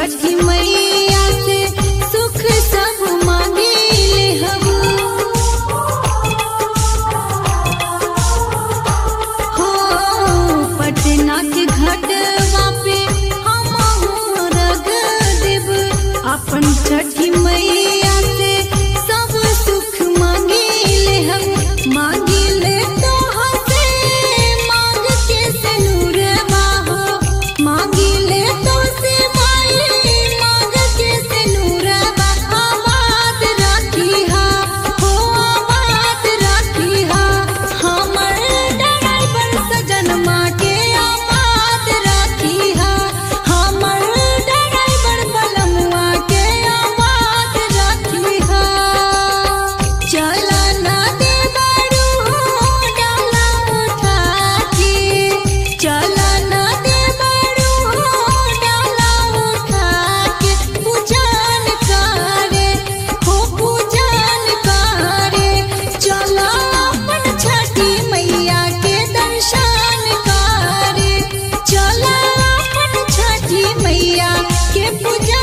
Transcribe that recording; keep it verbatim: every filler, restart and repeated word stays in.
छठी मैया से सुख सब मांगिले हम हो। पटना के घाटवा पे हम रग देव अपन छठी मैया से सब सुख मांगिले हम। मांगिले तो हसे मांग के सिनुरवा हो, मांगिले तो से माई मांग के सिनुरवा। आबाद राखिहा हो, आबाद राखिहा हमर ड्राइवर सजनमा के आबाद राखिहा, हमर ड्राइवर बलमुआ के आबाद राखिहा। चला ना दे बड़ू डाला उठा के, चला ना दे बड़ू डाला उठा के। पूजन करे हो, पूजन करे चला अपन छठी मैया के दर्शन करे, चला अपन छठी मैया के पूजन